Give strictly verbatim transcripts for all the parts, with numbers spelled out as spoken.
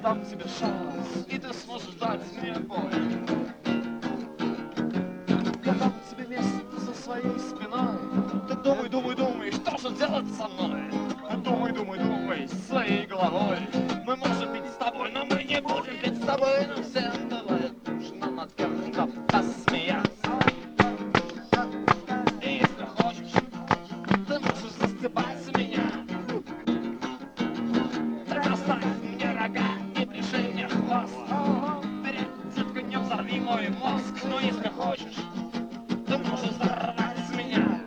дам тебе шанс, и ты сможешь дать мне бой. Я дам тебе место за своей спиной. Ты думай, думай, думай, что же делать со мной? Думай, думай, думай, своей головой. Мы можем пить с тобой, но мы не будем пить с тобой. Нам всем бывает нужно над кем-то посмеяться. И если хочешь, ты можешь застебать меня. Так оставь мне рога и пришей мне хвост. Вперед, детка, не взорви мой мозг. Но если хочешь, ты можешь взорвать меня.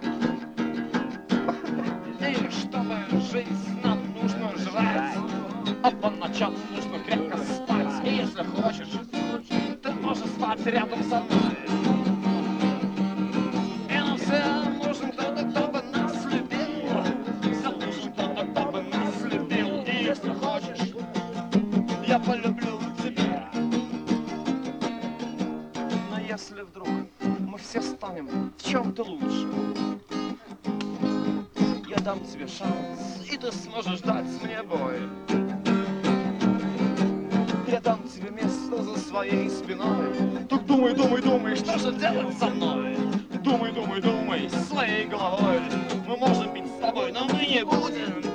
И чтобы жить, нам нужно жрать, а по ночам нужно крепко спать. И если хочешь, ты можешь спать рядом со мной. И нам всем нужен кто-то, кто бы нас любил. Всем нужен кто-то, кто бы нас любил. И если хочешь, я полюблю тебя. Но если вдруг мы все станем в чем-то лучше, я дам тебе шанс, и ты сможешь дать мне бой. Я дам тебе место за своей спиной. Так думай, думай, думай, что же делать со мной? Думай, думай, думай, своей головой. Мы можем пить с тобой, но мы не будем